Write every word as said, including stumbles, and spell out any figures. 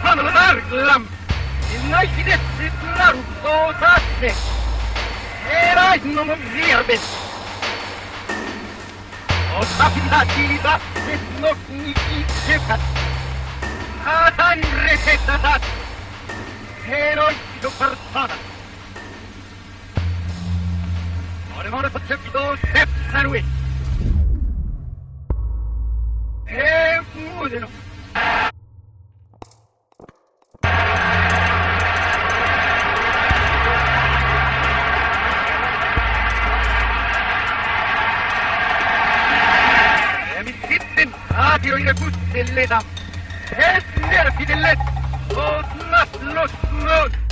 Sanul Arglam, il noi si desse la ruposasse, era il nome verde. O sapidati da se non mi diceva, Atan resetat, eroi di persona. Ora ora faccio step lui. E musino. E mi sitten atiro in gusti dell'età. E nervi dell'età. Oh, not lo smog.